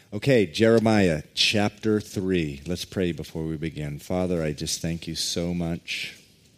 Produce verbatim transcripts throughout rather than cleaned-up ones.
Okay, Jeremiah chapter three. Let's pray before we begin. Father, I just thank you so much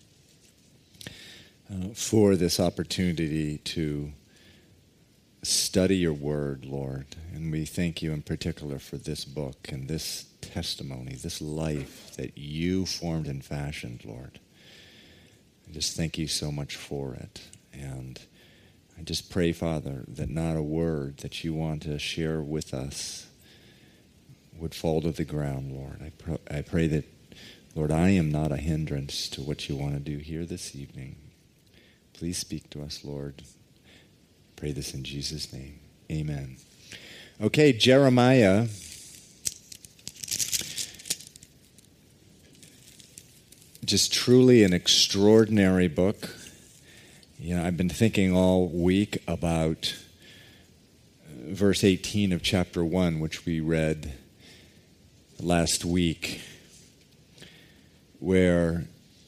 uh, for this opportunity to study your word, Lord. And we thank you in particular for this book and this testimony, this life that you formed and fashioned, Lord. I just thank you so much for it. And I just pray, Father, that not a word that you want to share with us would fall to the ground, Lord. I, pr- I pray that, Lord, I am not a hindrance to what you want to do here this evening. Please speak to us, Lord. Pray this in Jesus' name. Amen. Okay, Jeremiah. Just truly an extraordinary book. You know, I've been thinking all week about verse eighteen of chapter one, which we read last week, where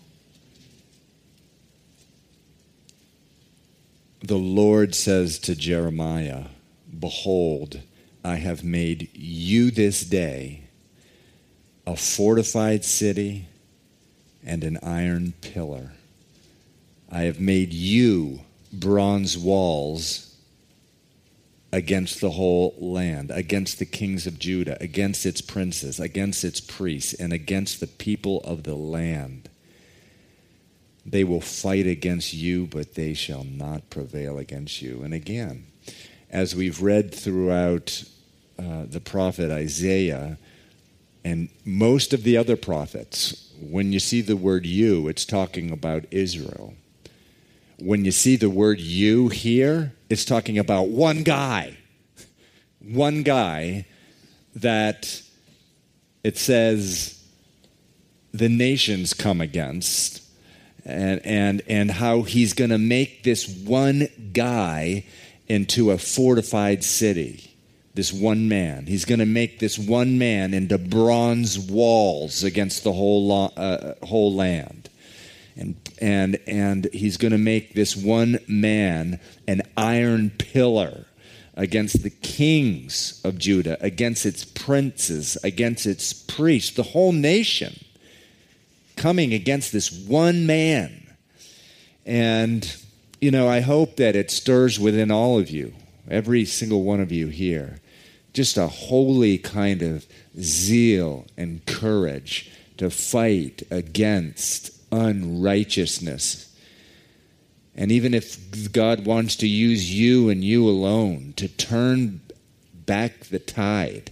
the Lord says to Jeremiah, "Behold, I have made you this day a fortified city and an iron pillar. I have made you bronze walls against the whole land, against the kings of Judah, against its princes, against its priests, and against the people of the land. They will fight against you, but they shall not prevail against you." And again, as we've read throughout uh, the prophet Isaiah and most of the other prophets, when you see the word you, it's talking about Israel. When you see the word you here, it's talking about one guy. One guy that it says the nations come against, and and, and how he's going to make this one guy into a fortified city. This one man. He's going to make this one man into bronze walls against the whole lo- uh, whole land. And and and he's going to make this one man an iron pillar against the kings of Judah, against its princes, against its priests, the whole nation coming against this one man. And, you know, I hope that it stirs within all of you, every single one of you here, just a holy kind of zeal and courage to fight against unrighteousness. And even if God wants to use you and you alone to turn back the tide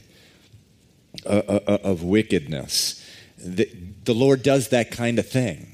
of wickedness, the, the Lord does that kind of thing.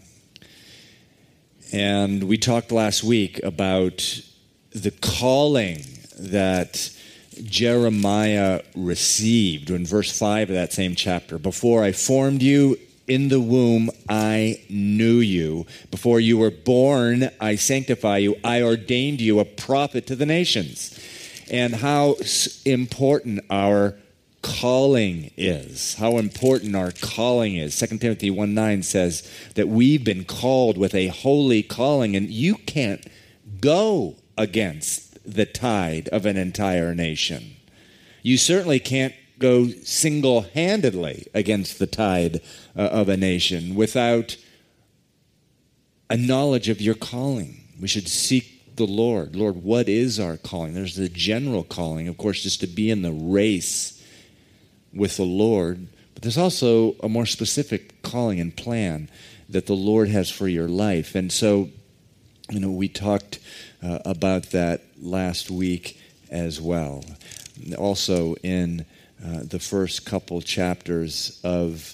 And we talked last week about the calling that Jeremiah received in verse five of that same chapter. "Before I formed you in the womb, I knew you. Before you were born, I sanctify you. I ordained you a prophet to the nations." And how important our calling is. How important our calling is. Second Timothy one nine says that we've been called with a holy calling, and you can't go against the tide of an entire nation. You certainly can't go single-handedly against the tide uh, of a nation without a knowledge of your calling. We should seek the Lord. Lord, what is our calling? There's the general calling, of course, just to be in the race with the Lord. But there's also a more specific calling and plan that the Lord has for your life. And so, you know, we talked uh, about that last week as well. Also in uh, the first couple chapters of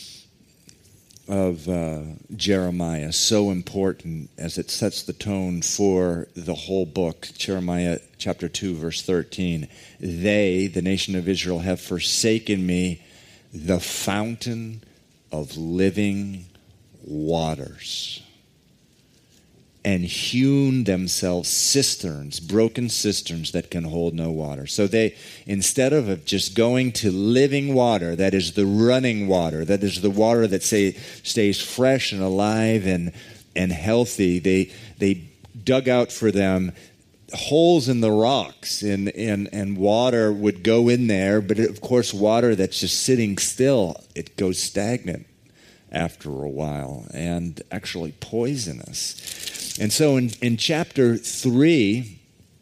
of uh, Jeremiah, so important as it sets the tone for the whole book. Jeremiah chapter two, verse thirteen. "They, the nation of Israel, have forsaken me, the fountain of living waters, and hewn themselves cisterns, broken cisterns that can hold no water." So they, instead of just going to living water, that is the running water, that is the water that say, stays fresh and alive and and healthy, they they dug out for them holes in the rocks, and, and, and water would go in there, but of course water that's just sitting still, it goes stagnant after a while and actually poisonous. And so in, in chapter three,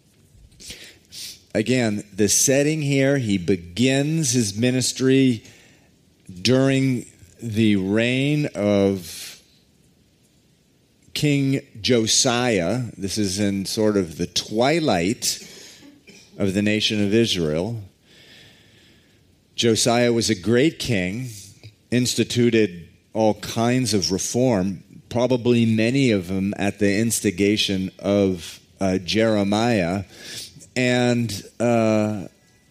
again, the setting here, he begins his ministry during the reign of King Josiah. This is in sort of the twilight of the nation of Israel. Josiah was a great king, instituted all kinds of reform, probably many of them at the instigation of uh, Jeremiah. And uh,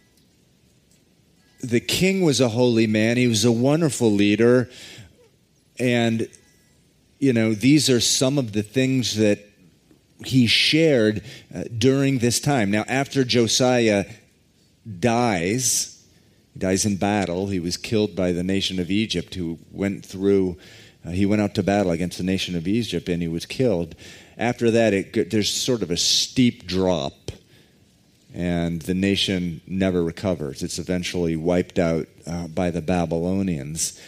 the king was a holy man. He was a wonderful leader. And you know, these are some of the things that he shared uh, during this time. Now, after Josiah dies, he dies in battle. He was killed by the nation of Egypt, who went through, uh, he went out to battle against the nation of Egypt, and he was killed. After that, it, there's sort of a steep drop, and the nation never recovers. It's eventually wiped out uh, by the Babylonians.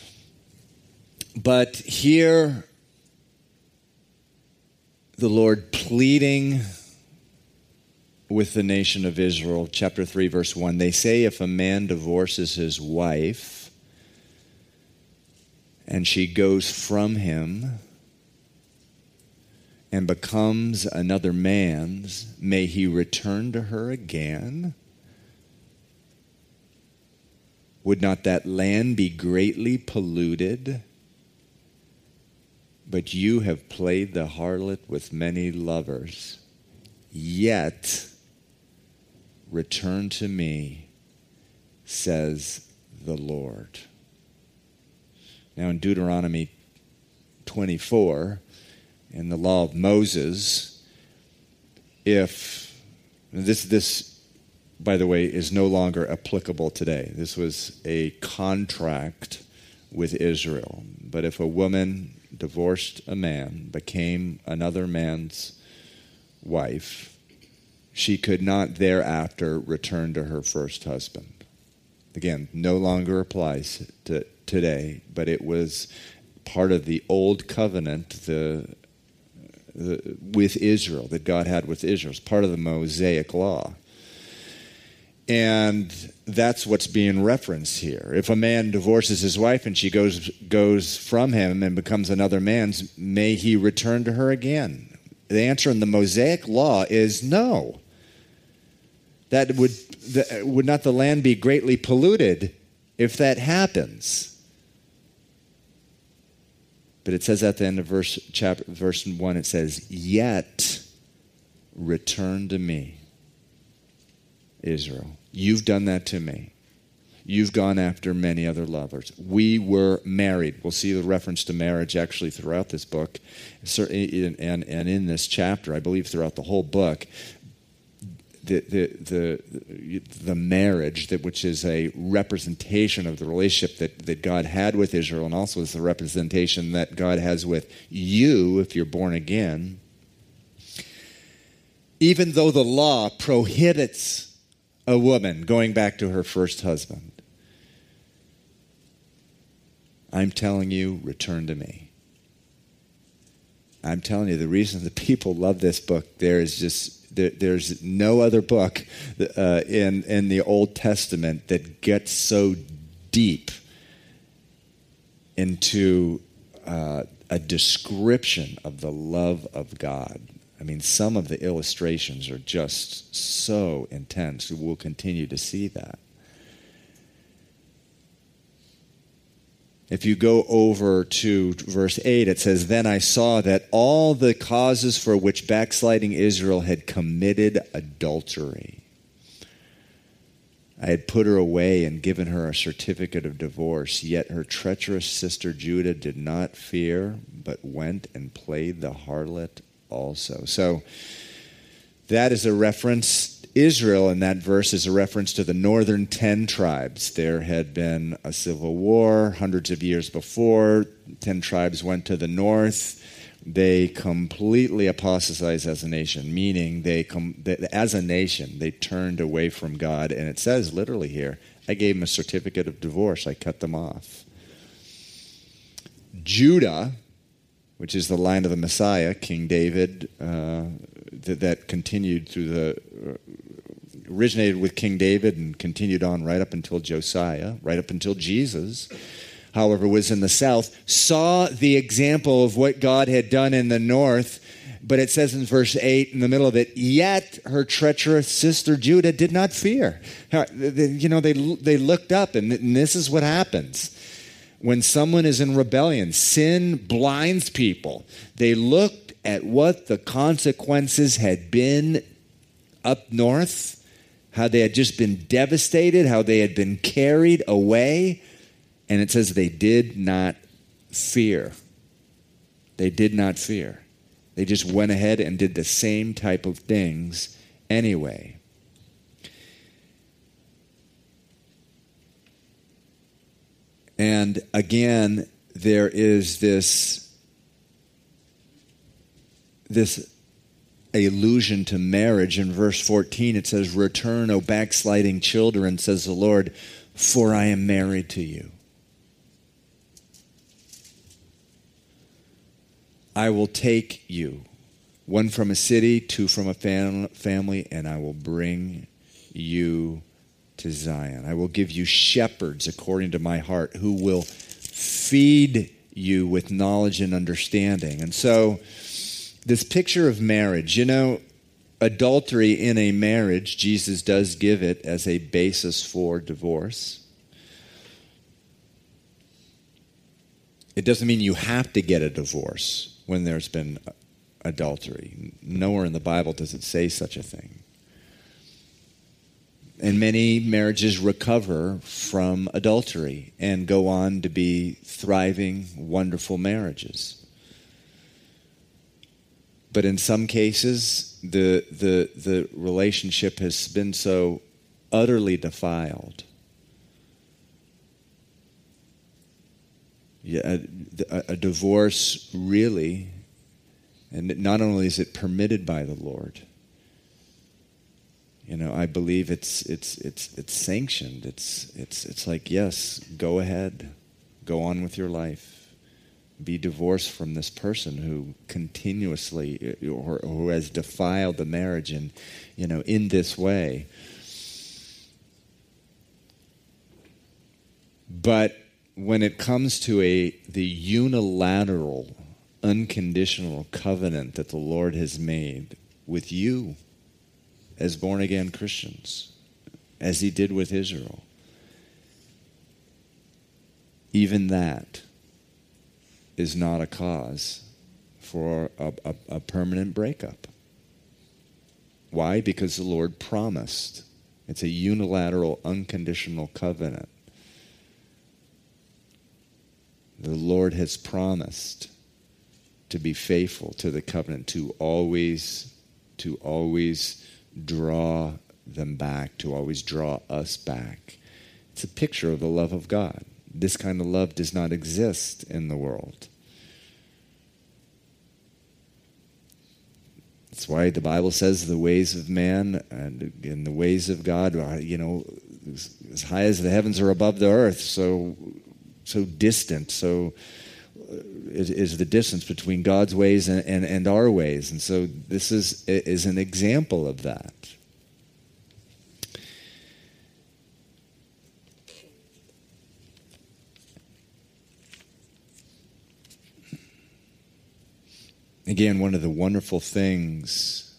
But here, the Lord pleading with the nation of Israel, chapter three, verse one, they say if a man divorces his wife and she goes from him and becomes another man's, may he return to her again? Would not that land be greatly polluted? But you have played the harlot with many lovers. Yet, return to me, says the Lord. Now in Deuteronomy twenty-four, in the law of Moses, if, this, this, by the way, is no longer applicable today. This was a contract with Israel. But if a woman divorced a man, became another man's wife, she could not thereafter return to her first husband. Again, no longer applies to today, but it was part of the old covenant the, the, with Israel, that God had with Israel. It's part of the Mosaic law. And that's what's being referenced here. If a man divorces his wife and she goes goes from him and becomes another man's, may he return to her again? The answer in the Mosaic law is no. That would the, would not the land be greatly polluted if that happens? But it says at the end of verse chapter verse one, it says, "Yet return to me, Israel. You've done that to me. You've gone after many other lovers. We were married." We'll see the reference to marriage actually throughout this book, and, and, and in this chapter, I believe throughout the whole book. The, the, the, the marriage, that which is a representation of the relationship that, that God had with Israel, and also is the representation that God has with you if you're born again. Even though the law prohibits a woman going back to her first husband, I'm telling you, return to me. I'm telling you, the reason that people love this book, there is just there, there's no other book uh, in in the Old Testament that gets so deep into uh, a description of the love of God. I mean, some of the illustrations are just so intense. We'll continue to see that. If you go over to verse eight, it says, "Then I saw that all the causes for which backsliding Israel had committed adultery, I had put her away and given her a certificate of divorce, yet her treacherous sister Judah did not fear, but went and played the harlot also." So that is a reference. Israel in that verse is a reference to the northern ten tribes. There had been a civil war hundreds of years before. Ten tribes went to the north. they completely apostatized as a nation, meaning they, com- they, as a nation, they turned away from God. And it says literally here, I gave them a certificate of divorce. I cut them off. Judah, which is the line of the Messiah, King David, uh, th- that continued through the, uh, originated with King David and continued on right up until Josiah, right up until Jesus, however, was in the south, saw the example of what God had done in the north, but it says in verse eight, in the middle of it, yet her treacherous sister Judah did not fear. You know, they, they looked up, and this is what happens. When someone is in rebellion, sin blinds people. They looked at what the consequences had been up north, how they had just been devastated, how they had been carried away. And it says they did not fear. They did not fear. They just went ahead and did the same type of things anyway. And again, there is this, this allusion to marriage. In verse fourteen, it says, return, O backsliding children, says the Lord, for I am married to you. I will take you, one from a city, two from a fam- family, and I will bring you to Zion. I will give you shepherds according to my heart who will feed you with knowledge and understanding. And so this picture of marriage, you know, adultery in a marriage, Jesus does give it as a basis for divorce. It doesn't mean you have to get a divorce when there's been adultery. Nowhere in the Bible does it say such a thing. And many marriages recover from adultery and go on to be thriving, wonderful marriages. But in some cases, the the the relationship has been so utterly defiled. Yeah, a, a divorce really, and not only is it permitted by the Lord, you know, I believe it's it's it's it's sanctioned. It's it's it's like, yes, go ahead, go on with your life. Be divorced from this person who continuously or who has defiled the marriage in, you know, in this way. But when it comes to a the unilateral, unconditional covenant that the Lord has made with you as born-again Christians, as he did with Israel, even that is not a cause for a, a, a permanent breakup. Why? Because the Lord promised. It's a unilateral, unconditional covenant. The Lord has promised to be faithful to the covenant, to always, to always draw them back, to always draw us back. It's a picture of the love of God. This kind of love does not exist in the world. That's why the Bible says the ways of man and, and the ways of God are, you know, as high as the heavens are above the earth, so so distant, so is, is the distance between God's ways and, and, and our ways. And so this is is an example of that. Again, one of the wonderful things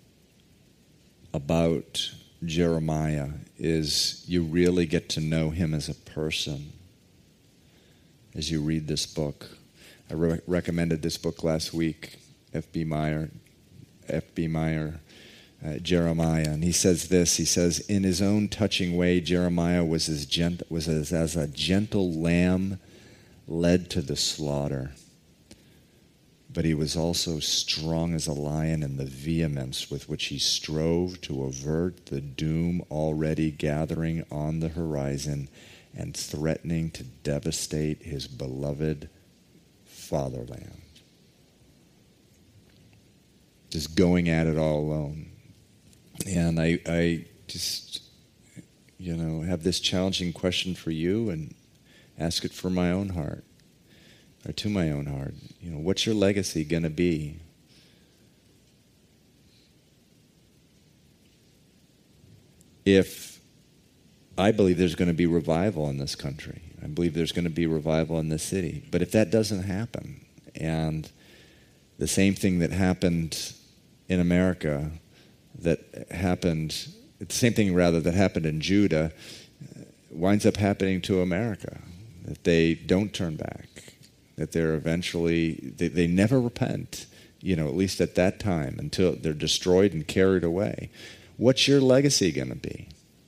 about Jeremiah is you really get to know him as a person as you read this book. I re- recommended this book last week, F B Meyer, F B Meyer, uh, Jeremiah, and he says this. He says, "In his own touching way, Jeremiah was as gent- was as, as a gentle lamb led to the slaughter. But he was also strong as a lion in the vehemence with which he strove to avert the doom already gathering on the horizon and threatening to devastate his beloved fatherland." just going at it all alone. And I, I just, you know, have this challenging question for you and ask it for my own heart, or to my own heart. You know, what's your legacy going to be? If I believe there's going to be revival in this country, I believe there's going to be revival in this city. But if that doesn't happen, and the same thing that happened in America, that happened, the same thing rather that happened in Judah, winds up happening to America, that they don't turn back, that they're eventually, they, they never repent, you know, at least at that time, until they're destroyed and carried away. What's your legacy going to be?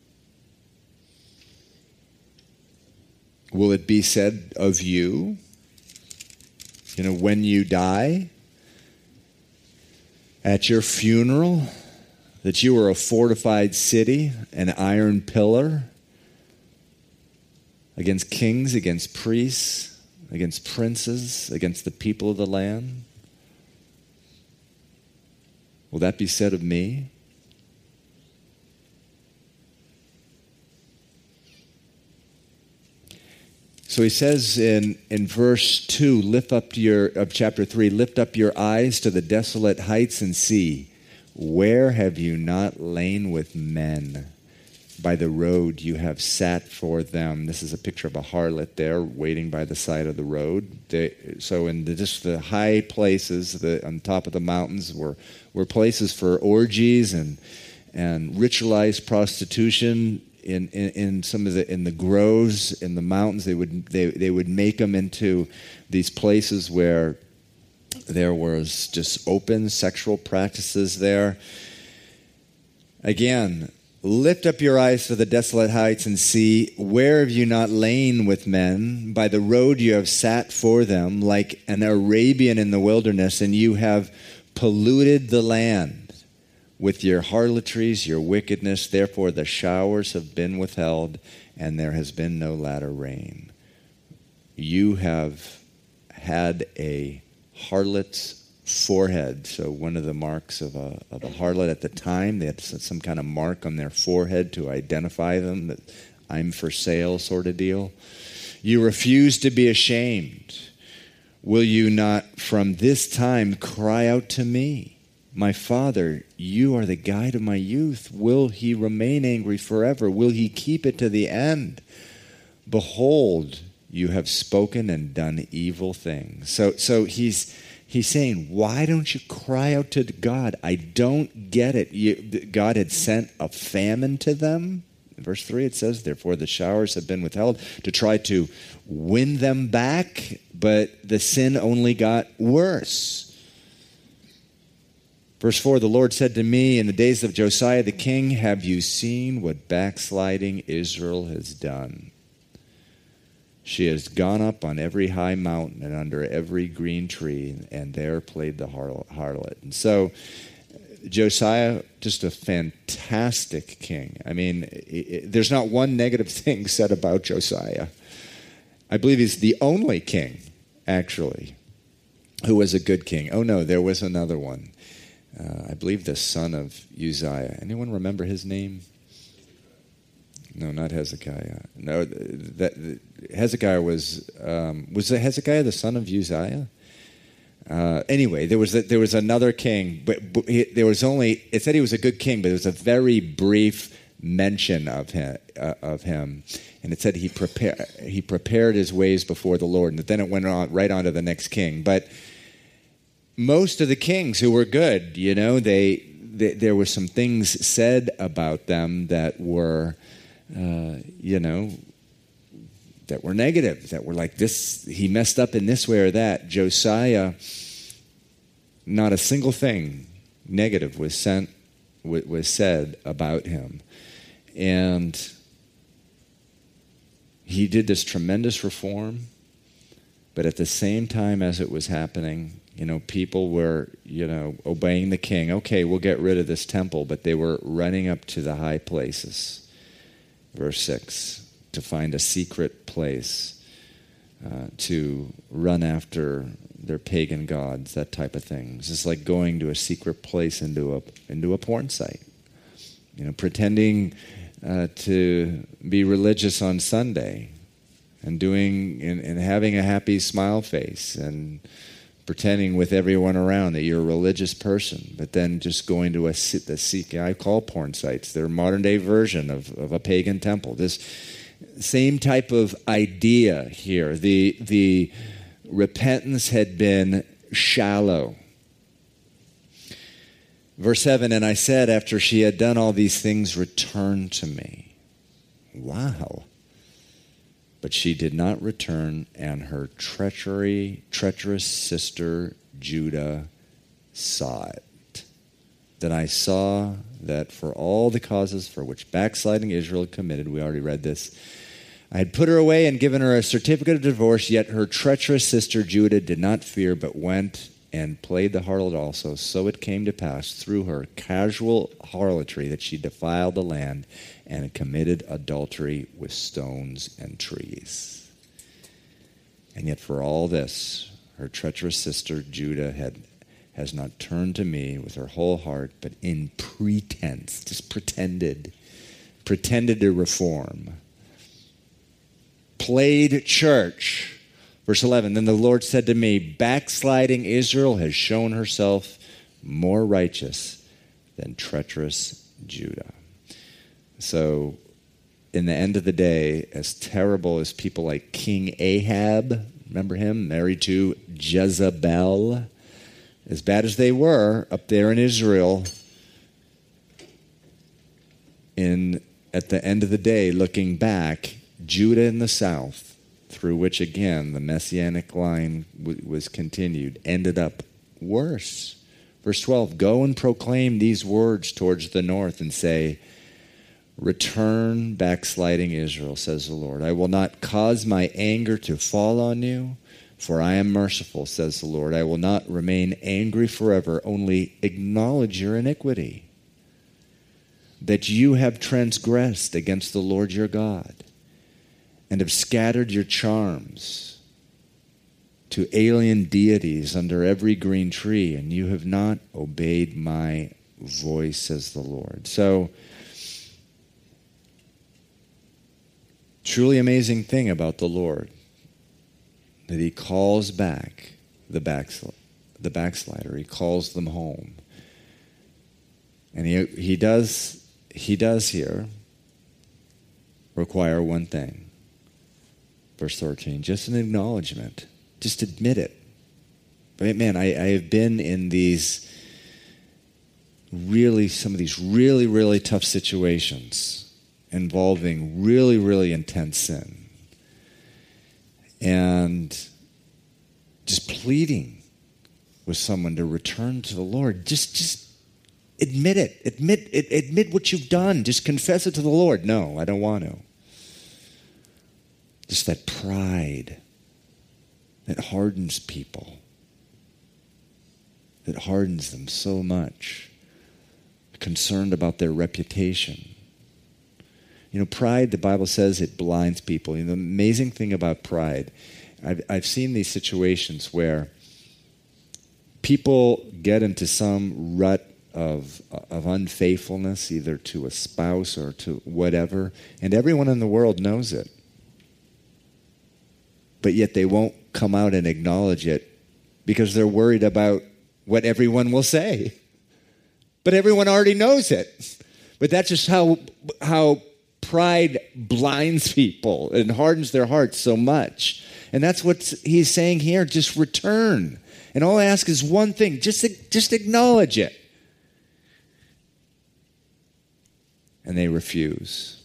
Will it be said of you, you know, when you die, at your funeral, that you were a fortified city, an iron pillar, against kings, against priests, against princes, against the people of the land? Will that be said of me? So he says in, in verse two, lift up your, of chapter three, lift up your eyes to the desolate heights and see, where have you not lain with men? By the road you have sat for them. This is a picture of a harlot there waiting by the side of the road. They, so in the, just the high places, the, on top of the mountains, were, were places for orgies and, and ritualized prostitution. In, in, in some of the in the groves in the mountains, they would they they would make them into these places where there was just open sexual practices there. Again, lift up your eyes to the desolate heights and see, where have you not lain with men? By the road you have sat for them, like an Arabian in the wilderness, and you have polluted the land with your harlotries, your wickedness. Therefore the showers have been withheld, and there has been no latter rain. You have had a harlot's forehead. So one of the marks of a, of a harlot at the time, they had some kind of mark on their forehead to identify them, that I'm for sale sort of deal. You refuse to be ashamed. Will you not from this time cry out to me? My Father, you are the guide of my youth. Will he remain angry forever? Will he keep it to the end? Behold, you have spoken and done evil things. So, so he's he's saying, why don't you cry out to God? I don't get it. You, God had sent a famine to them. In verse three, it says, therefore the showers have been withheld, to try to win them back, but the sin only got worse. Verse four, the Lord said to me, in the days of Josiah the king, have you seen what backsliding Israel has done? She has gone up on every high mountain and under every green tree, and there played the harlot. And so Josiah, just a fantastic king. I mean, it, it, there's not one negative thing said about Josiah. I believe he's the only king, actually, who was a good king. Oh no, there was another one. Uh, I believe the son of Uzziah. Anyone remember his name? No, not Hezekiah. No, that, that Hezekiah was um, was Hezekiah the son of Uzziah? Uh, anyway, there was a, there was another king, but, but he, there was only. It said he was a good king, but there was a very brief mention of him. Uh, of him, and it said he prepared he prepared his ways before the Lord, and then it went on right on to the next king, but. Most of the kings who were good, you know, they, they there were some things said about them that were, uh, you know, that were negative, that were like this, he messed up in this way or that. Josiah, not a single thing negative was sent, was said about him. And he did this tremendous reform, but at the same time as it was happening, you know, people were, you know, obeying the king. Okay, we'll get rid of this temple, but they were running up to the high places. Verse six, to find a secret place uh, to run after their pagan gods, that type of thing. It's just like going to a secret place into a into a porn site. You know, pretending uh, to be religious on Sunday and doing and, and having a happy smile face and pretending with everyone around that you're a religious person, but then just going to a the seek I call porn sites. They're a modern day version of, of a pagan temple. This same type of idea here. The the repentance had been shallow. Verse seven, and I said, after she had done all these things, return to me. Wow. But she did not return, and her treachery, treacherous sister Judah saw it. Then I saw that for all the causes for which backsliding Israel had committed, we already read this, I had put her away and given her a certificate of divorce, yet her treacherous sister Judah did not fear, but went and played the harlot also. So it came to pass through her casual harlotry that she defiled the land and committed adultery with stones and trees. And yet for all this, her treacherous sister Judah had has not turned to me with her whole heart, but in pretense, just pretended, pretended to reform. Played church. Verse eleven, then the Lord said to me, backsliding Israel has shown herself more righteous than treacherous Judah. So, in the end of the day, as terrible as people like King Ahab, remember him, married to Jezebel, as bad as they were up there in Israel, in at the end of the day, looking back, Judah in the south, through which again the messianic line w- was continued, ended up worse. Verse twelve, go and proclaim these words towards the north and say, return, backsliding Israel, says the Lord. I will not cause my anger to fall on you, for I am merciful, says the Lord. I will not remain angry forever, only acknowledge your iniquity, that you have transgressed against the Lord your God, and have scattered your charms to alien deities under every green tree, and you have not obeyed my voice, says the Lord. So, truly amazing thing about the Lord, that he calls back the backsl- the backslider. He calls them home. And he he does he does here require one thing. Verse thirteen, just an acknowledgement. Just admit it. But man, I, I have been in these really, some of these really, really tough situations involving really, really intense sin. And just pleading with someone to return to the Lord. Just, just admit it. Admit, admit what you've done. Just confess it to the Lord. No, I don't want to. Just that pride that hardens people, that hardens them so much, concerned about their reputation. You know, pride, the Bible says it blinds people. You know, the amazing thing about pride, I've, I've seen these situations where people get into some rut of, of unfaithfulness, either to a spouse or to whatever, and everyone in the world knows it. But yet they won't come out and acknowledge it because they're worried about what everyone will say. But everyone already knows it. But that's just how how pride blinds people and hardens their hearts so much. And that's what he's saying here. Just return. And all I ask is one thing. Just, just acknowledge it. And they refuse.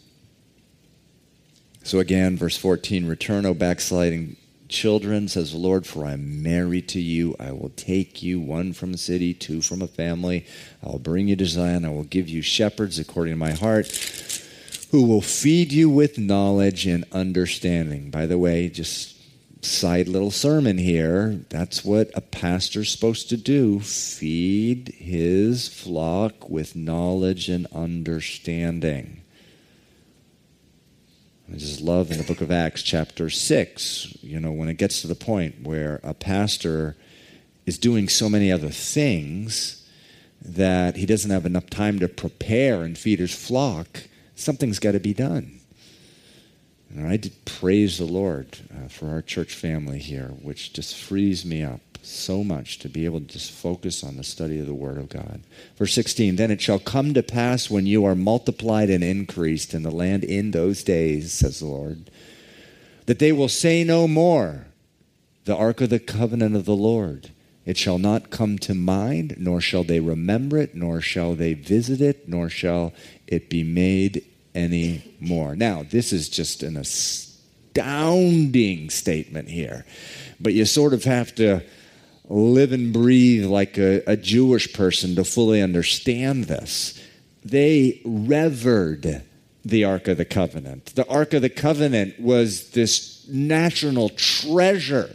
So again, verse fourteen, return, O backsliding children, says the Lord, for I am married to you. I will take you, one from a city, two from a family. I will bring you to Zion. I will give you shepherds according to my heart, who will feed you with knowledge and understanding. By the way, just side little sermon here. That's what a pastor's supposed to do. Feed his flock with knowledge and understanding. I just love in the book of Acts, chapter six, you know, when it gets to the point where a pastor is doing so many other things that he doesn't have enough time to prepare and feed his flock, something's got to be done. And I did praise the Lord uh, for our church family here, which just frees me up so much to be able to just focus on the study of the Word of God. Verse sixteen, then it shall come to pass when you are multiplied and increased in the land in those days, says the Lord, that they will say no more, the ark of the covenant of the Lord. It shall not come to mind, nor shall they remember it, nor shall they visit it, nor shall it be made any more. Now, this is just an astounding statement here, but you sort of have to live and breathe like a, a Jewish person to fully understand this. They revered the Ark of the Covenant. The Ark of the Covenant was this national treasure.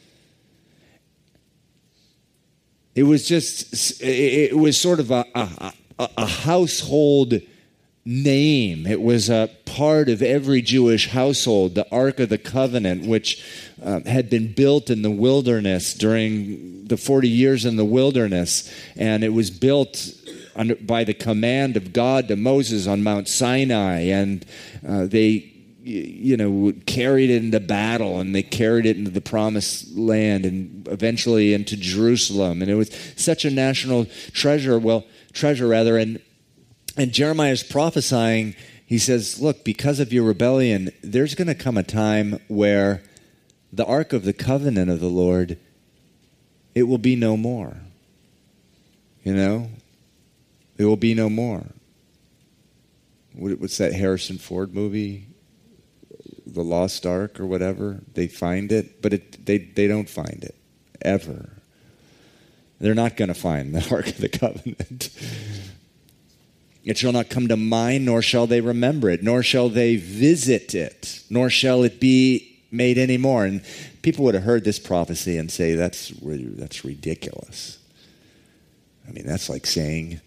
It was just, it was sort of a, a, a household name. It was a part of every Jewish household, the Ark of the Covenant, which uh, had been built in the wilderness during the forty years in the wilderness. And it was built under, by the command of God to Moses on Mount Sinai. And uh, they, you know, carried it into battle, and they carried it into the promised land and eventually into Jerusalem. And it was such a national treasure, well, treasure rather. And, and Jeremiah is prophesying, he says, look, because of your rebellion, there's going to come a time where the Ark of the Covenant of the Lord, it will be no more. You know? It will be no more. What's that Harrison Ford movie? The Lost Ark or whatever. They find it, but it, they, they don't find it, ever. They're not going to find the Ark of the Covenant. It shall not come to mind, nor shall they remember it, nor shall they visit it, nor shall it be made any more. And people would have heard this prophecy and say, that's, that's ridiculous. I mean, that's like saying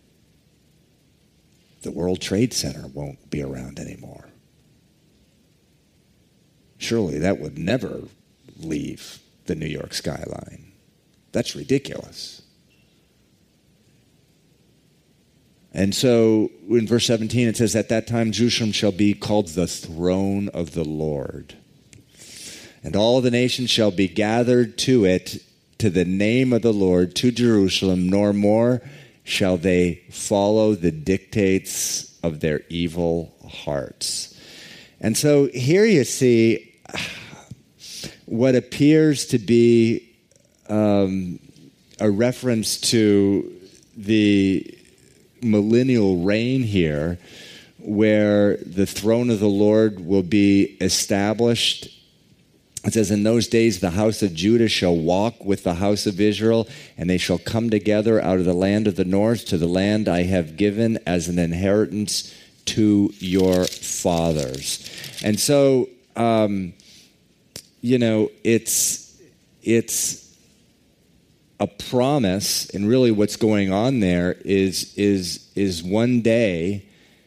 the World Trade Center won't be around anymore. Surely that would never leave the New York skyline. That's ridiculous. And so in verse seventeen it says, at that time Jerusalem shall be called the throne of the Lord. And all the nations shall be gathered to it, to the name of the Lord, to Jerusalem, nor more shall they follow the dictates of their evil hearts. And so here you see what appears to be um, a reference to the millennial reign here, where the throne of the Lord will be established. It says, in those days the house of Judah shall walk with the house of Israel, and they shall come together out of the land of the north to the land I have given as an inheritance to your fathers. And so, um, you know, it's it's a promise, and really what's going on there is is is one day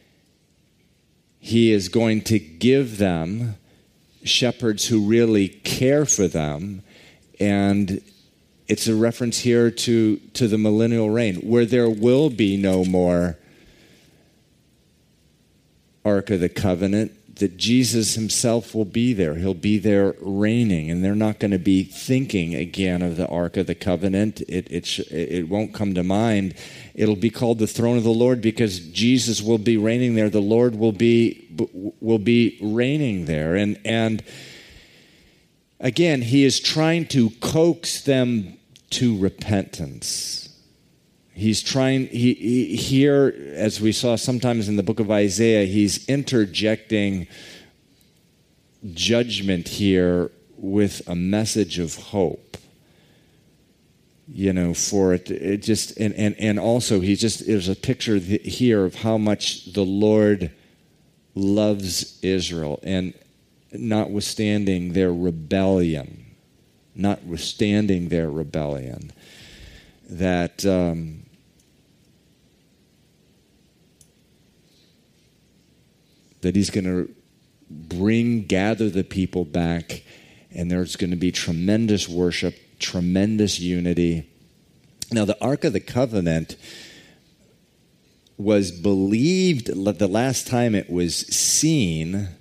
he is going to give them shepherds who really care for them. And it's a reference here to, to the millennial reign, where there will be no more Ark of the Covenant, that Jesus himself will be there. He'll be there reigning, and they're not going to be thinking again of the Ark of the Covenant. It, it, sh- it won't come to mind. It'll be called the throne of the Lord because Jesus will be reigning there. The Lord will be will be reigning there. And, and again, he is trying to coax them to repentance. He's trying, he, he, here, as we saw sometimes in the book of Isaiah, he's interjecting judgment here with a message of hope. You know, for it, it just, and, and, and also he just, there's a picture here of how much the Lord loves Israel, and notwithstanding their rebellion, notwithstanding their rebellion, that um, that he's going to bring, gather the people back, and there's going to be tremendous worship, tremendous unity. Now, the Ark of the Covenant was believed the last time it was seen, and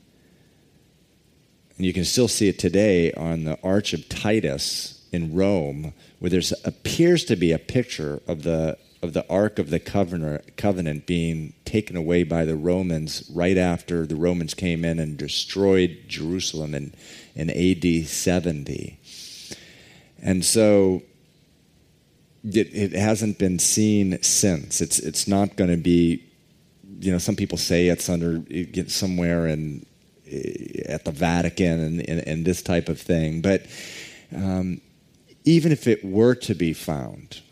you can still see it today on the Arch of Titus in Rome, where there appears to be a picture of the of the Ark of the Covenant, covenant being taken away by the Romans right after the Romans came in and destroyed Jerusalem in, in A D seventy. And so it, it hasn't been seen since. It's it's not going to be, you know, some people say it's under it's somewhere in at the Vatican and, and, and this type of thing. But um, even if it were to be found,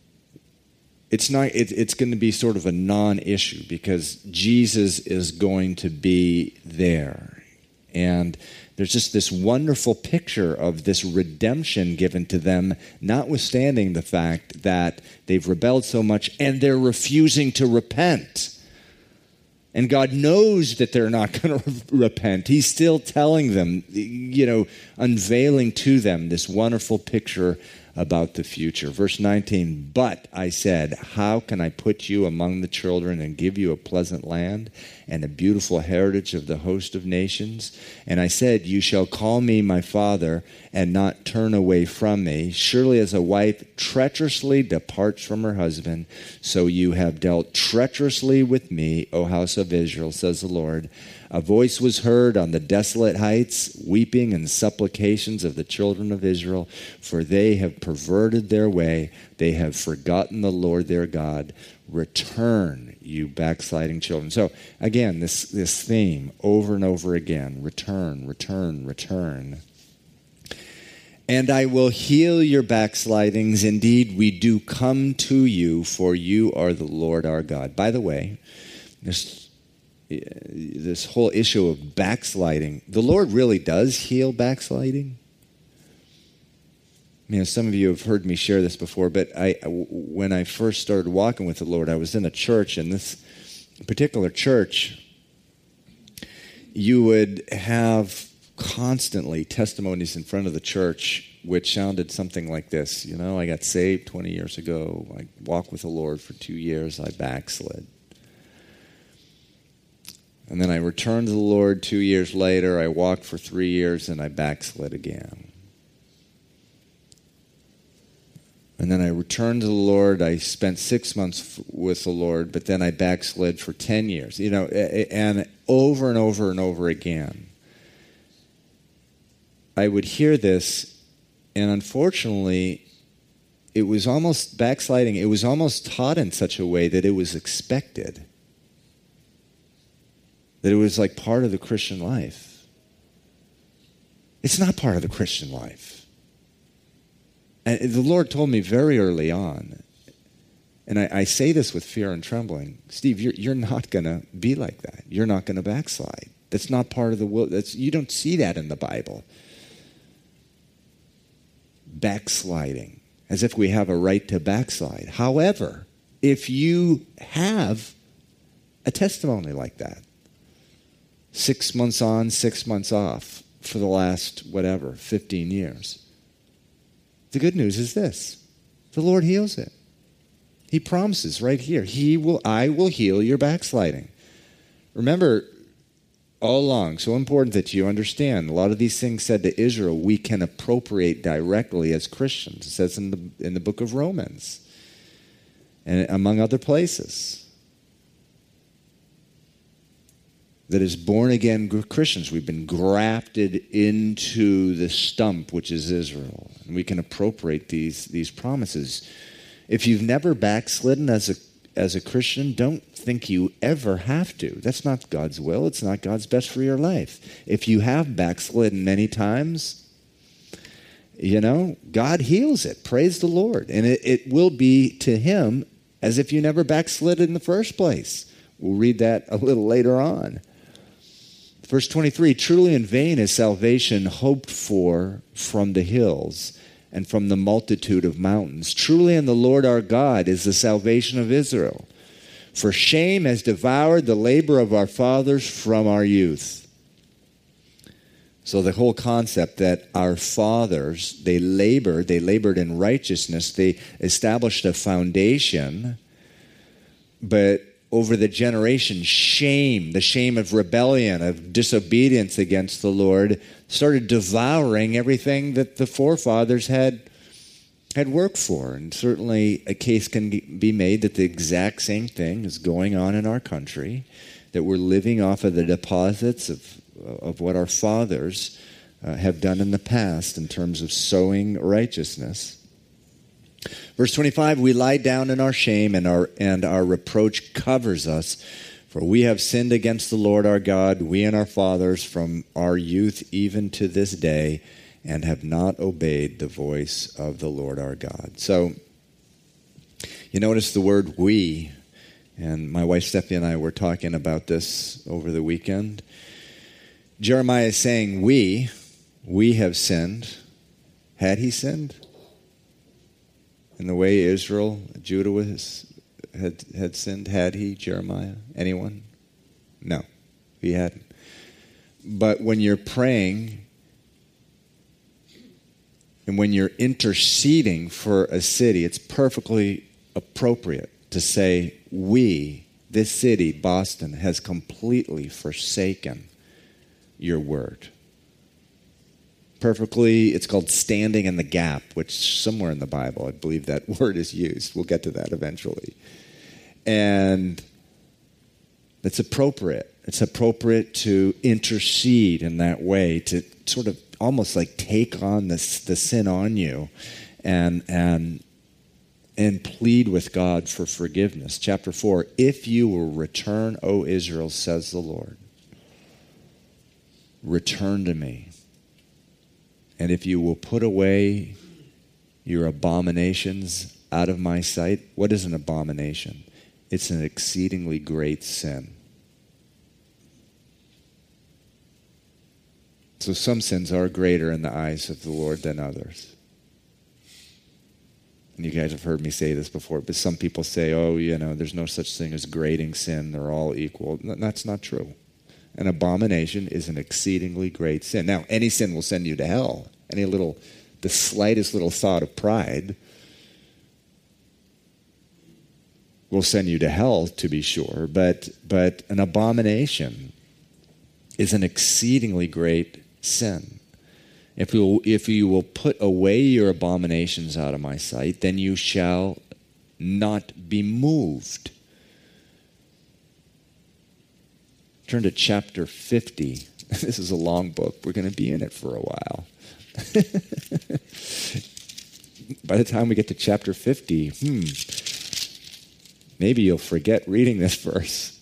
It's not. It, it's going to be sort of a non-issue because Jesus is going to be there, and there's just this wonderful picture of this redemption given to them, notwithstanding the fact that they've rebelled so much and they're refusing to repent. And God knows that they're not going to repent. He's still telling them, you know, unveiling to them this wonderful picture about the future. Verse nineteen, but I said, how can I put you among the children and give you a pleasant land and a beautiful heritage of the host of nations? And I said, you shall call me my father and not turn away from me. Surely as a wife treacherously departs from her husband, so you have dealt treacherously with me, O house of Israel, says the Lord. A voice was heard on the desolate heights, weeping and supplications of the children of Israel, for they have perverted their way. They have forgotten the Lord their God. Return, you backsliding children. So again, this, this theme over and over again, return, return, return. And I will heal your backslidings. Indeed, we do come to you, for you are the Lord our God. By the way, this this whole issue of backsliding, the Lord really does heal backsliding. You know, some of you have heard me share this before, but I, when I first started walking with the Lord, I was in a church, and this particular church, you would have constantly testimonies in front of the church which sounded something like this. You know, I got saved twenty years ago. I walked with the Lord for two years. I backslid. And then I returned to the Lord two years later. I walked for three years, and I backslid again. And then I returned to the Lord. I spent six months with the Lord, but then I backslid for ten years. You know, and over and over and over again, I would hear this, and unfortunately, it was almost backsliding. It was almost taught in such a way that it was expected. That it was like part of the Christian life. It's not part of the Christian life. And the Lord told me very early on, and I, I say this with fear and trembling, Steve, you're, you're not going to be like that. You're not going to backslide. That's not part of the will. That's, you don't see that in the Bible. Backsliding, as if we have a right to backslide. However, if you have a testimony like that, six months on, six months off for the last, whatever, fifteen years. The good news is this. The Lord heals it. He promises right here, He will, I will heal your backsliding. Remember, all along, so important that you understand, a lot of these things said to Israel, we can appropriate directly as Christians. It says in the, in the book of Romans, and among other places. That as born-again Christians, we've been grafted into the stump, which is Israel. And we can appropriate these, these promises. If you've never backslidden as a, as a Christian, don't think you ever have to. That's not God's will. It's not God's best for your life. If you have backslidden many times, you know, God heals it. Praise the Lord. And it, it will be to Him as if you never backslid in the first place. We'll read that a little later on. Verse twenty-three, truly in vain is salvation hoped for from the hills and from the multitude of mountains. Truly in the Lord our God is the salvation of Israel. For shame has devoured the labor of our fathers from our youth. So the whole concept that our fathers, they labored, they labored in righteousness, they established a foundation, but over the generations, shame, the shame of rebellion, of disobedience against the Lord, started devouring everything that the forefathers had had worked for. And certainly a case can be made that the exact same thing is going on in our country, that we're living off of the deposits of, of what our fathers uh, have done in the past in terms of sowing righteousness. Verse twenty-five, we lie down in our shame, and our and our reproach covers us. For we have sinned against the Lord our God, we and our fathers, from our youth even to this day, and have not obeyed the voice of the Lord our God. So, you notice the word we, and my wife Steffi and I were talking about this over the weekend. Jeremiah is saying, we, we have sinned. Had he sinned? In the way Israel, Judah was, had, had sinned, had he, Jeremiah? Anyone? No, he hadn't. But when you're praying and when you're interceding for a city, it's perfectly appropriate to say, we, this city, Boston, has completely forsaken your word. Perfectly, it's called standing in the gap, which somewhere in the Bible, I believe that word is used. We'll get to that eventually. And it's appropriate. It's appropriate to intercede in that way, to sort of almost like take on this, the sin on you and, and, and plead with God for forgiveness. Chapter four, if you will return, O Israel, says the Lord, return to me. And if you will put away your abominations out of my sight, what is an abomination? It's an exceedingly great sin. So some sins are greater in the eyes of the Lord than others. And you guys have heard me say this before, but some people say, oh, you know, there's no such thing as grading sin. They're all equal. That's not true. An abomination is an exceedingly great sin. Now, any sin will send you to hell. Any little, the slightest little thought of pride will send you to hell, to be sure. But, but an abomination is an exceedingly great sin. If you will, if you will put away your abominations out of my sight, then you shall not be moved. Turn to chapter fifty. This is a long book. We're going to be in it for a while. By the time we get to chapter fifty, hmm, maybe you'll forget reading this verse.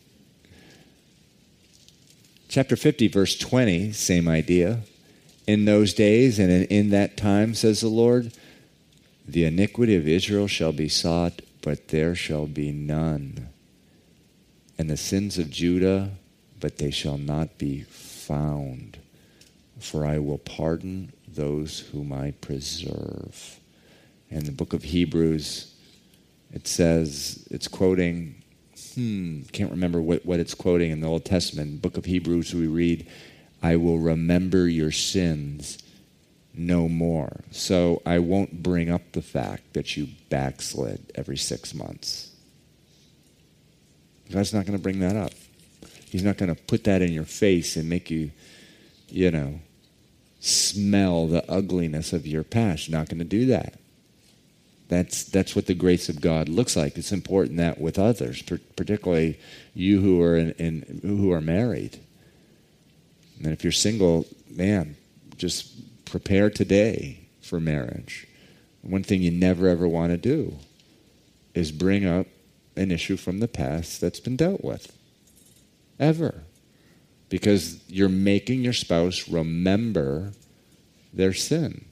Chapter fifty, verse twenty, same idea. In those days and in, in that time, says the Lord, the iniquity of Israel shall be sought, but there shall be none. And the sins of Judah, but they shall not be found. For I will pardon those whom I preserve. In the book of Hebrews, it says, it's quoting, hmm, can't remember what, what it's quoting in the Old Testament. In the book of Hebrews, we read, I will remember your sins no more. So I won't bring up the fact that you backslid every six months. God's not going to bring that up. He's not going to put that in your face and make you, you know, smell the ugliness of your past. He's not going to do that. That's that's what the grace of God looks like. It's important that with others, particularly you who are in, in who are married. And if you're single, man, just prepare today for marriage. One thing you never ever want to do is bring up an issue from the past that's been dealt with. Ever. Because you're making your spouse remember their sin.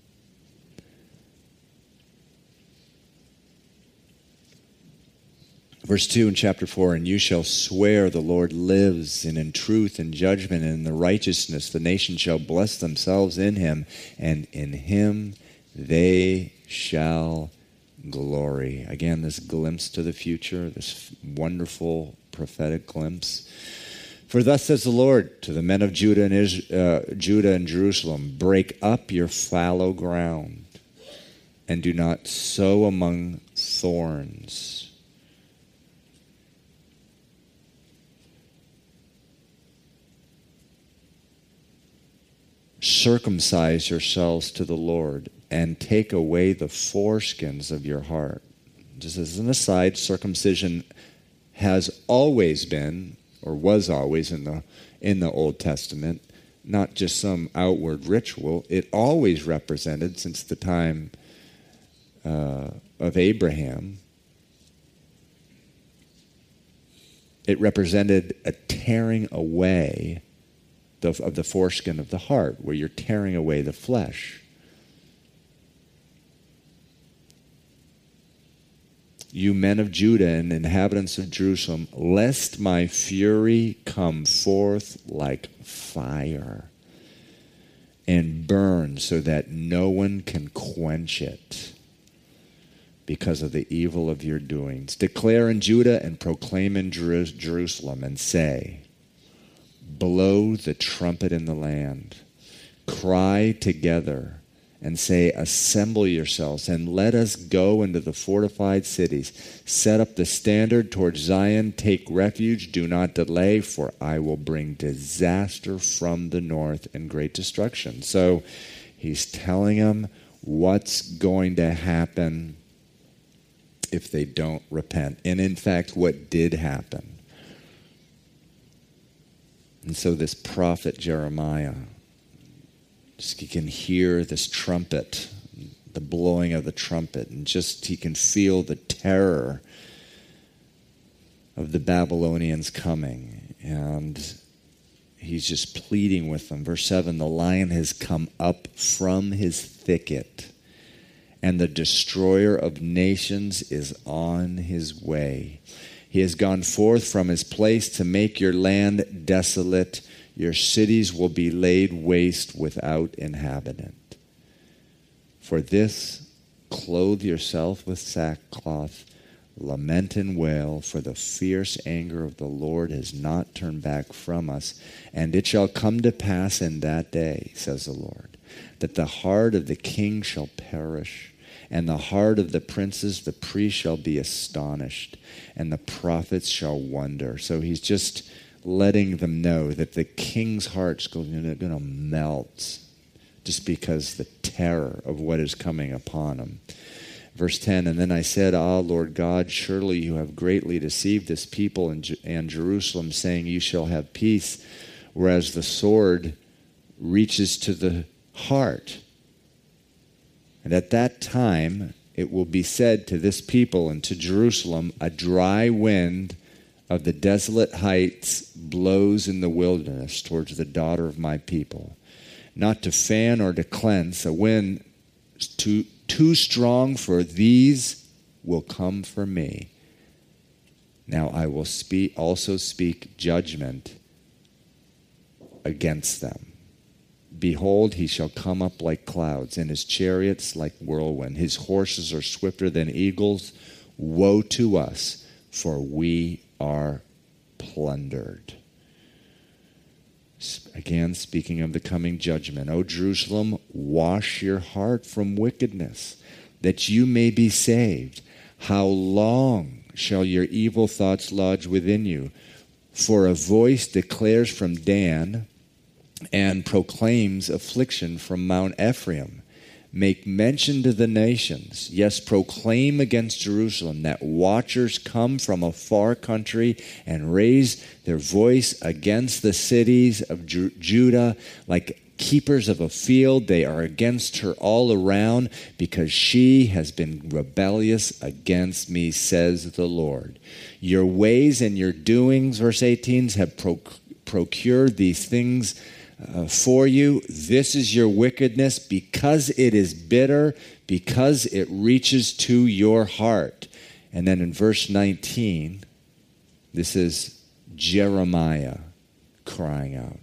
Verse two in chapter four, and you shall swear the Lord lives, and in truth and judgment and in the righteousness the nation shall bless themselves in him, and in him they shall glory. Again, this glimpse to the future, this wonderful prophetic glimpse. For thus says the Lord to the men of Judah and, Is- uh, Judah and Jerusalem, break up your fallow ground and do not sow among thorns. Circumcise yourselves to the Lord and take away the foreskins of your heart. Just as an aside, circumcision has always been, or was always in the in the Old Testament, not just some outward ritual. It always represented, since the time uh, of Abraham, it represented a tearing away the, of the foreskin of the heart, where you're tearing away the flesh. You men of Judah and inhabitants of Jerusalem, lest my fury come forth like fire and burn so that no one can quench it because of the evil of your doings. Declare in Judah and proclaim in Jeru- Jerusalem and say, blow the trumpet in the land, cry together, and say, assemble yourselves, and let us go into the fortified cities. Set up the standard towards Zion. Take refuge. Do not delay, for I will bring disaster from the north and great destruction. So he's telling them what's going to happen if they don't repent. And in fact, what did happen. And so this prophet Jeremiah, he can hear this trumpet, the blowing of the trumpet, and just he can feel the terror of the Babylonians coming. And he's just pleading with them. Verse seven, the lion has come up from his thicket, and the destroyer of nations is on his way. He has gone forth from his place to make your land desolate. Your cities will be laid waste without inhabitant. For this, clothe yourself with sackcloth, lament and wail, for the fierce anger of the Lord has not turned back from us. And it shall come to pass in that day, says the Lord, that the heart of the king shall perish, and the heart of the princes, the priest, shall be astonished, and the prophets shall wonder. So he's just letting them know that the king's heart's going to melt just because the terror of what is coming upon him. Verse ten, and then I said, ah, Lord God, surely you have greatly deceived this people and, and Jerusalem, saying, you shall have peace, whereas the sword reaches to the heart. And at that time it will be said to this people and to Jerusalem, a dry wind of the desolate heights blows in the wilderness towards the daughter of my people, not to fan or to cleanse. A wind too, too strong for these will come for me. Now I will speak, also speak judgment against them. Behold, he shall come up like clouds, and his chariots like whirlwind. His horses are swifter than eagles. Woe to us, for we are plundered. Again, speaking of the coming judgment. O Jerusalem, wash your heart from wickedness, that you may be saved. How long shall your evil thoughts lodge within you? For a voice declares from Dan and proclaims affliction from Mount Ephraim. Make mention to the nations, yes, proclaim against Jerusalem that watchers come from a far country and raise their voice against the cities of Ju- Judah like keepers of a field. They are against her all around because she has been rebellious against me, says the Lord. Your ways and your doings, verse eighteen, have pro- procured these things Uh, for you. This is your wickedness, because it is bitter, because it reaches to your heart. And then in verse nineteen, this is Jeremiah crying out.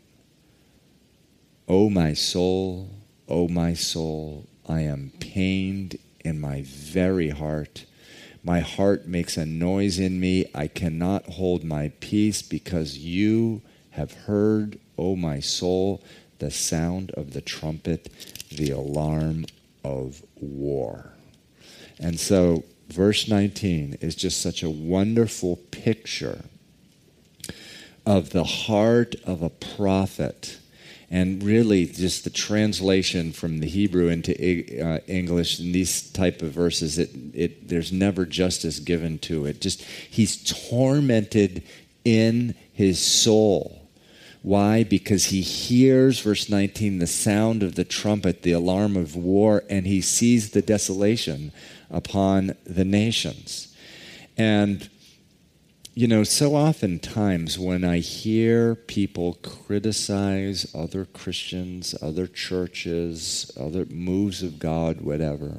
O my soul, O my soul, I am pained in my very heart. My heart makes a noise in me. I cannot hold my peace because you have heard, O my soul, the sound of the trumpet, the alarm of war. And so verse nineteen is just such a wonderful picture of the heart of a prophet. And really, just the translation from the Hebrew into uh, English in these type of verses, it, it there's never justice given to it. Just he's tormented in his soul. Why? Because he hears, verse nineteen, the sound of the trumpet, the alarm of war, and he sees the desolation upon the nations. And you know, so oftentimes when I hear people criticize other Christians, other churches, other moves of God, whatever,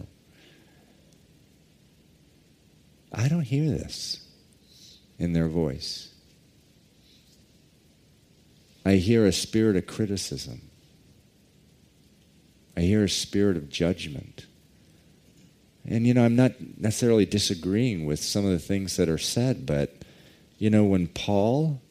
I don't hear this in their voice. I hear a spirit of criticism. I hear a spirit of judgment. And, you know, I'm not necessarily disagreeing with some of the things that are said, but you know, when Paul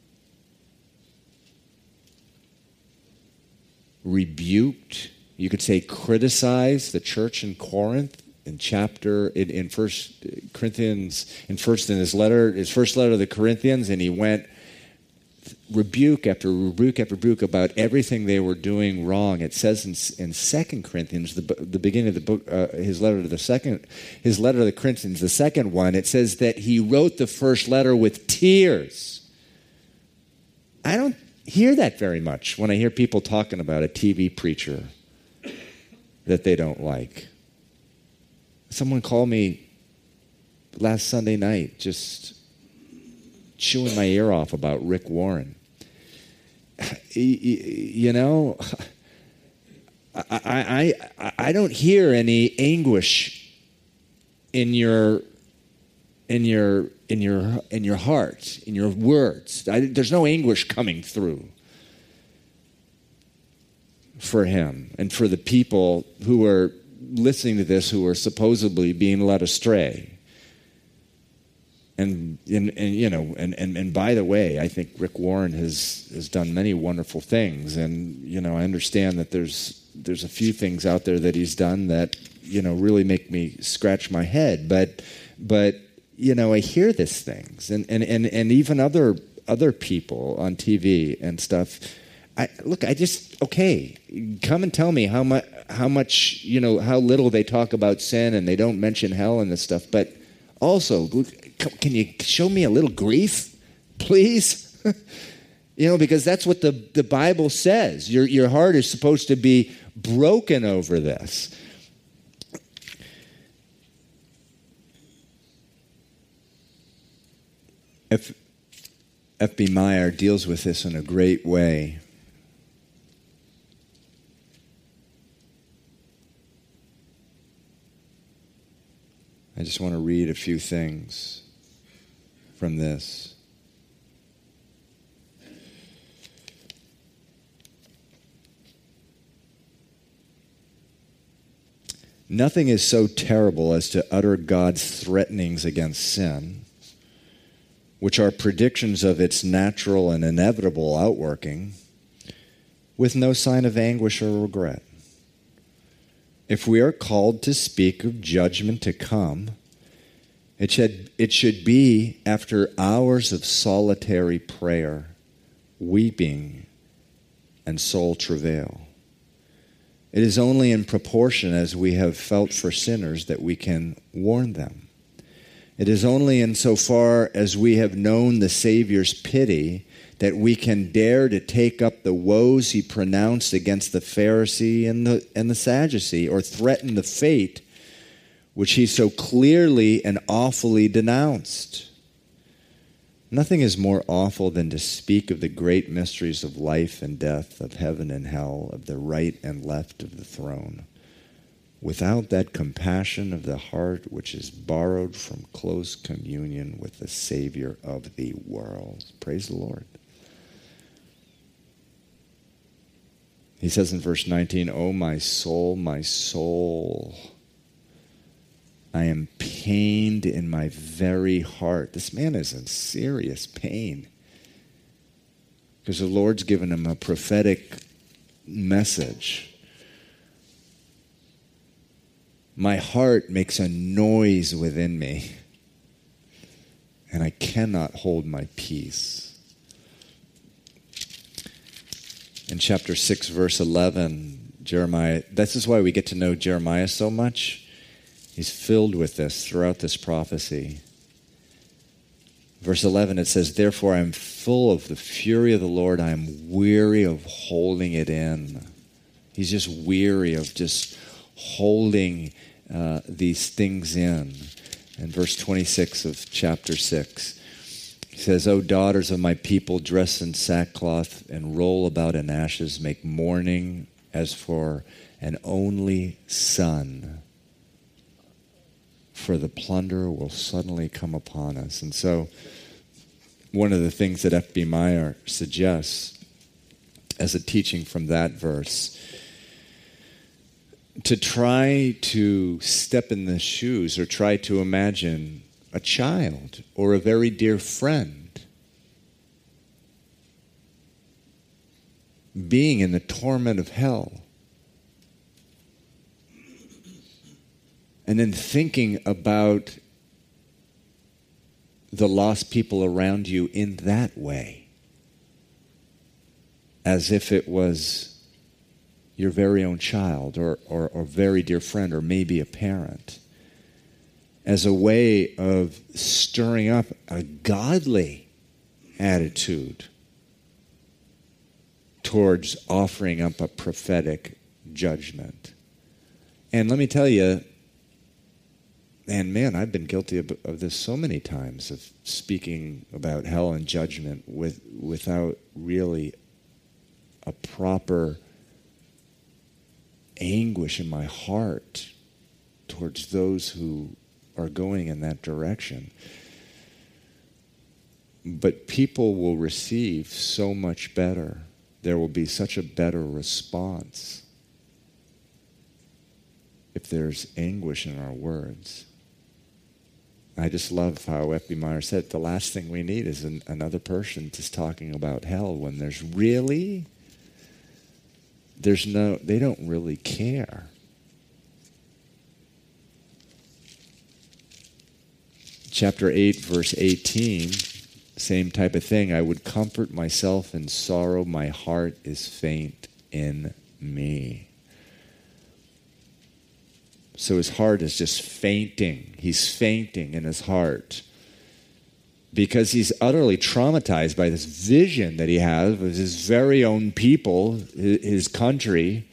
rebuked, you could say criticized the church in Corinth in chapter in, in First Corinthians, in first in his letter, his first letter to the Corinthians, and he went rebuke after rebuke after rebuke about everything they were doing wrong. It says in, in Second Corinthians, the, the beginning of the book, uh, his letter to the second, his letter to the Corinthians, the second one, it says that he wrote the first letter with tears. I don't hear that very much when I hear people talking about a T V preacher that they don't like. Someone called me last Sunday night just chewing my ear off about Rick Warren. You know, I, I, I don't hear any anguish in your in your in your in your heart, in your words. I, there's no anguish coming through for him and for the people who are listening to this, who are supposedly being led astray. And, and, and you know, and, and, and by the way, I think Rick Warren has, has done many wonderful things. And, you know, I understand that there's there's a few things out there that he's done that, you know, really make me scratch my head. But, but you know, I hear these things. And, and, and, and even other other people on T V and stuff. I, look, I just, okay, come and tell me how much, how much, you know, how little they talk about sin and they don't mention hell and this stuff. But also, can you show me a little grief, please? You know, because that's what the, the Bible says. Your, your heart is supposed to be broken over this. F. F B Meyer deals with this in a great way. I just want to read a few things from this. Nothing is so terrible as to utter God's threatenings against sin, which are predictions of its natural and inevitable outworking, with no sign of anguish or regret. If we are called to speak of judgment to come, it should, it should be after hours of solitary prayer, weeping, and soul travail. It is only in proportion as we have felt for sinners that we can warn them. It is only insofar as we have known the Savior's pity that we can dare to take up the woes he pronounced against the Pharisee and the, and the Sadducee, or threaten the fate which he so clearly and awfully denounced. Nothing is more awful than to speak of the great mysteries of life and death, of heaven and hell, of the right and left of the throne, without that compassion of the heart which is borrowed from close communion with the Savior of the world. Praise the Lord. He says in verse nineteen, "Oh, my soul, my soul, I am pained in my very heart." This man is in serious pain. because the Lord's given him a prophetic message. My heart makes a noise within me, and I cannot hold my peace. In chapter six, verse eleven, Jeremiah, this is why we get to know Jeremiah so much. He's filled with this throughout this prophecy. Verse eleven, it says, therefore I am full of the fury of the Lord. I am weary of holding it in. He's just weary of just holding uh, these things in. And verse twenty-six of chapter six, he says, O daughters of my people, dress in sackcloth and roll about in ashes, make mourning as for an only son, for the plunderer will suddenly come upon us. And so one of the things that F B Meyer suggests as a teaching from that verse, to try to step in the shoes or try to imagine a child or a very dear friend being in the torment of hell, and then thinking about the lost people around you in that way, as if it was your very own child or, or, or very dear friend or maybe a parent, as a way of stirring up a godly attitude towards offering up a prophetic judgment. And let me tell you, and man, I've been guilty of, of this so many times, of speaking about hell and judgment with without really a proper anguish in my heart towards those who are going in that direction. But people will receive so much better. There will be such a better response if there's anguish in our words. I just love how F B Meyer said the last thing we need is an, another person just talking about hell when there's really, there's no, they don't really care. Chapter eight, verse eighteen, same type of thing. I would comfort myself in sorrow. My heart is faint in me. So his heart is just fainting. He's fainting in his heart because he's utterly traumatized by this vision that he has of his very own people, his country,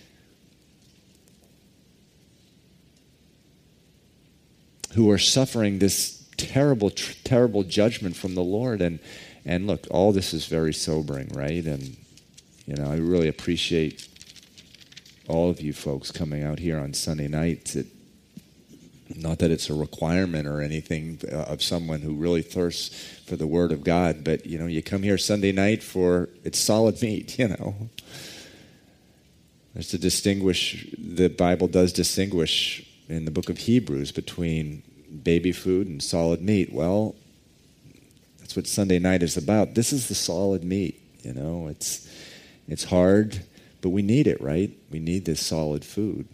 who are suffering this terrible, terrible judgment from the Lord. And and look, all this is very sobering, right? And, you know, I really appreciate all of you folks coming out here on Sunday nights. It, not that it's a requirement or anything of someone who really thirsts for the Word of God, but, you know, you come here Sunday night for, it's solid meat, you know. There's to distinguish, the Bible does distinguish in the book of Hebrews between baby food and solid meat. Well, that's what Sunday night is about. This is the solid meat, you know. It's it's hard, but we need it, right? We need this solid food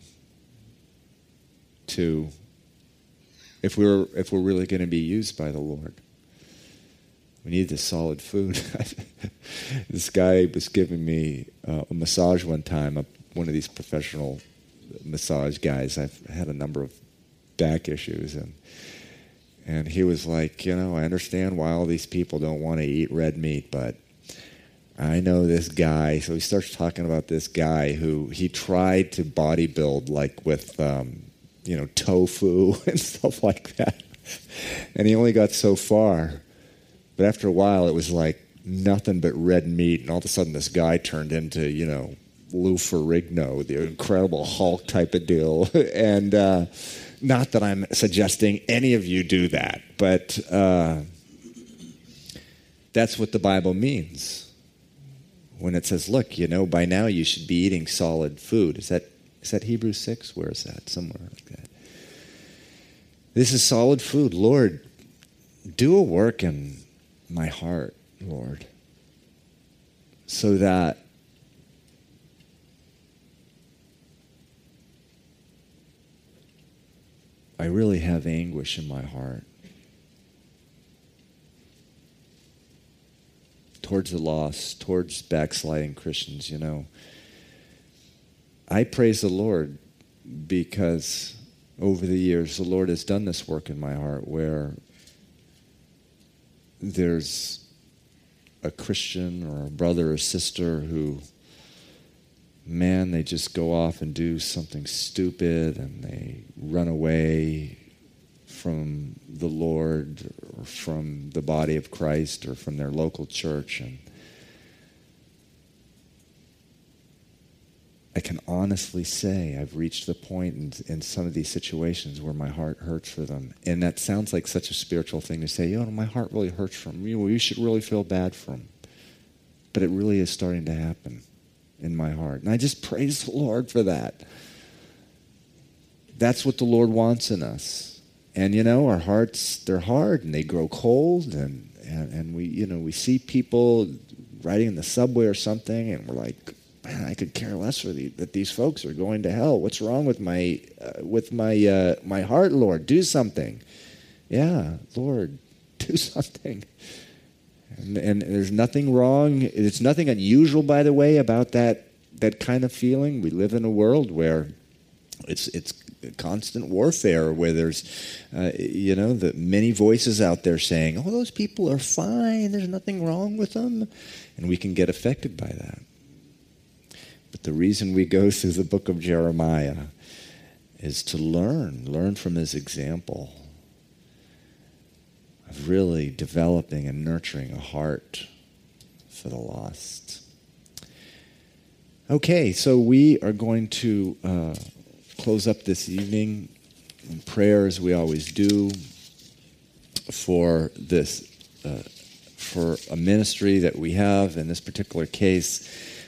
to, if we're if we're really going to be used by the Lord. We need this solid food. This guy was giving me uh, a massage one time, a, one of these professional massage guys. I've had a number of back issues, and and he was like, you know, I understand why all these people don't want to eat red meat, but I know this guy. So he starts talking about this guy who he tried to bodybuild, like with, um, you know, tofu and stuff like that. And he only got so far. But after a while, it was like nothing but red meat. And all of a sudden, this guy turned into, you know, Lou Ferrigno, the Incredible Hulk type of deal. And uh, not that I'm suggesting any of you do that, but uh, that's what the Bible means when it says, look, you know, by now you should be eating solid food. Is that is that Hebrews six? Where is that? Somewhere like that. This is solid food. Lord, do a work in my heart, Lord. so that I really have anguish in my heart towards the lost, towards backsliding Christians, you know. I praise the Lord because over the years, the Lord has done this work in my heart where there's a Christian or a brother or sister who, man, they just go off and do something stupid and they run away from the Lord or from the body of Christ or from their local church. And I can honestly say I've reached the point in, in some of these situations where my heart hurts for them. And that sounds like such a spiritual thing to say, you know, my heart really hurts for them. You know, you should really feel bad for them. But it really is starting to happen in my heart. And I just praise the Lord for that. That's what the Lord wants in us. And, you know, our hearts, they're hard and they grow cold. And, and, and we, you know, we see people riding in the subway or something and we're like, man, I could care less for the, that these folks are going to hell. What's wrong with my uh, with my uh, my heart, Lord? Do something. Yeah, Lord, do something. And, and there's nothing wrong. It's nothing unusual, by the way, about that that kind of feeling. We live in a world where it's it's constant warfare, where there's, uh, you know, the many voices out there saying, "Oh, those people are fine. There's nothing wrong with them," and we can get affected by that. But the reason we go through the book of Jeremiah is to learn, learn from his example of really developing and nurturing a heart for the lost. Okay, so we are going to uh, close up this evening in prayer, as we always do, for this, uh, for a ministry that we have in this particular case.